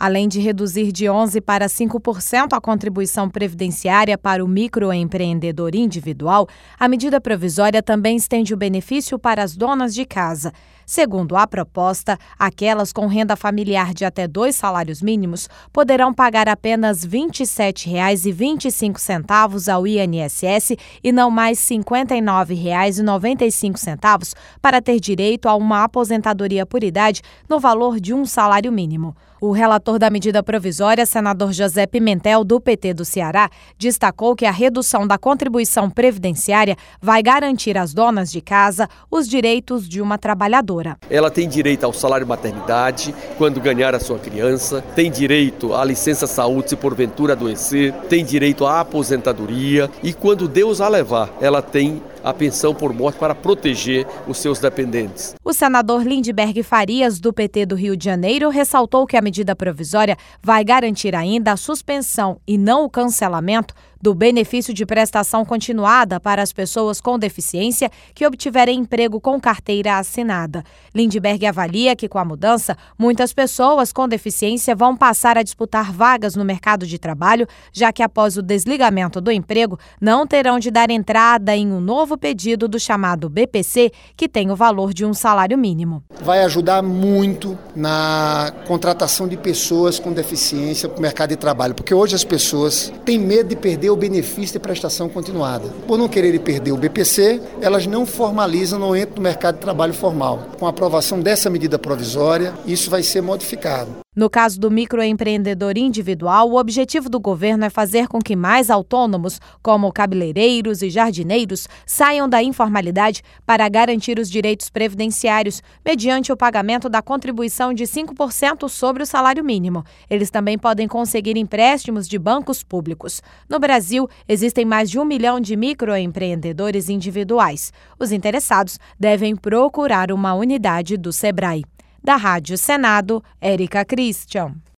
Além de reduzir de 11% para 5% a contribuição previdenciária para o microempreendedor individual, a medida provisória também estende o benefício para as donas de casa. Segundo a proposta, aquelas com renda familiar de até 2 salários mínimos poderão pagar apenas R$ 27,25 ao INSS e não mais R$ 59,95 para ter direito a uma aposentadoria por idade no valor de um salário mínimo. O relator da medida provisória, senador José Pimentel, do PT do Ceará, destacou que a redução da contribuição previdenciária vai garantir às donas de casa os direitos de uma trabalhadora. Ela tem direito ao salário maternidade quando ganhar a sua criança, tem direito à licença saúde se porventura adoecer, tem direito à aposentadoria e quando Deus a levar, ela tem a pensão por morte para proteger os seus dependentes. O senador Lindbergh Farias, do PT do Rio de Janeiro, ressaltou que a medida provisória vai garantir ainda a suspensão e não o cancelamento do benefício de prestação continuada para as pessoas com deficiência que obtiverem emprego com carteira assinada. Lindbergh avalia que, com a mudança, muitas pessoas com deficiência vão passar a disputar vagas no mercado de trabalho, já que após o desligamento do emprego, não terão de dar entrada em um novo pedido do chamado BPC, que tem o valor de um salário mínimo. Vai ajudar muito na contratação de pessoas com deficiência para o mercado de trabalho, porque hoje as pessoas têm medo de perder o benefício de prestação continuada. Por não quererem perder o BPC, elas não formalizam, não entram no mercado de trabalho formal. Com a aprovação dessa medida provisória, isso vai ser modificado. No caso do microempreendedor individual, o objetivo do governo é fazer com que mais autônomos, como cabeleireiros e jardineiros, saiam da informalidade para garantir os direitos previdenciários, mediante o pagamento da contribuição de 5% sobre o salário mínimo. Eles também podem conseguir empréstimos de bancos públicos. No Brasil, existem mais de 1 milhão de microempreendedores individuais. Os interessados devem procurar uma unidade do Sebrae. Da Rádio Senado, Érica Christian.